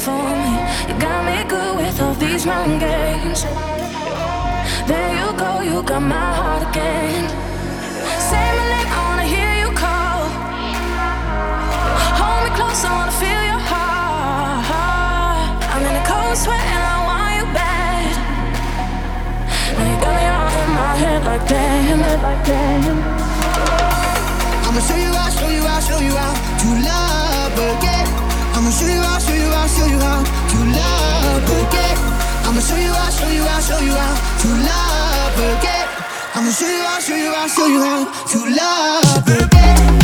for me. You got me good with all these mind games. There you go, you got my heart again. Say my name, I wanna hear you call. Hold me close, I wanna feel your heart. I'm in a cold sweat and I want you bad. Now you got me all in my head like damn, like damn. I'ma show you how, show you how, show you how to love again. I'ma show you how, show you how, show you how to love again. I'ma show you how, show you how, show you how to love again. I'ma show you how, show you how, show you how to love again.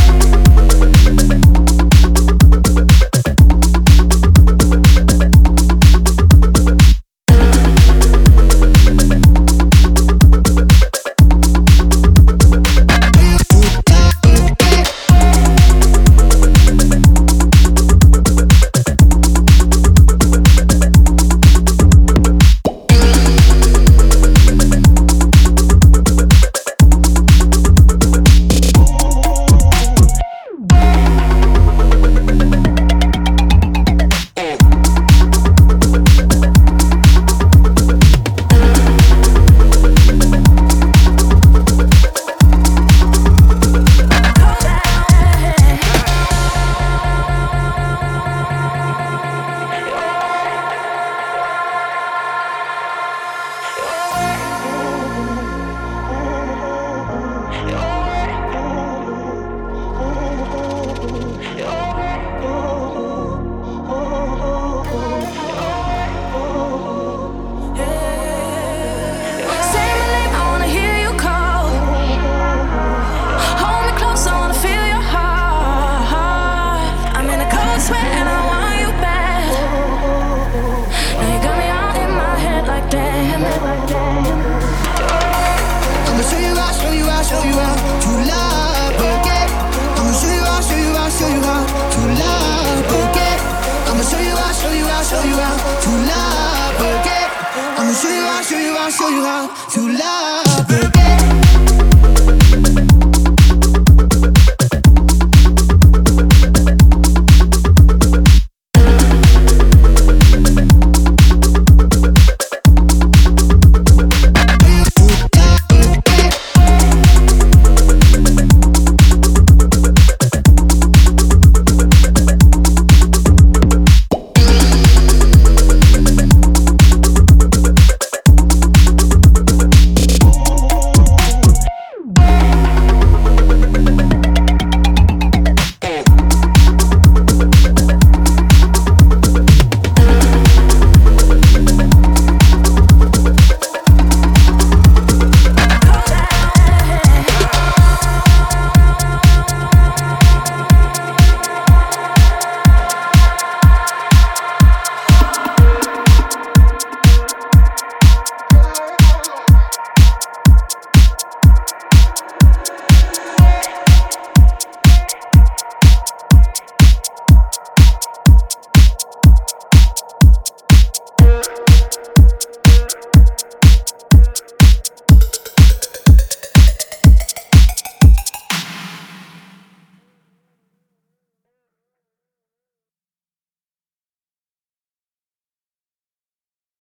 Show you how to love.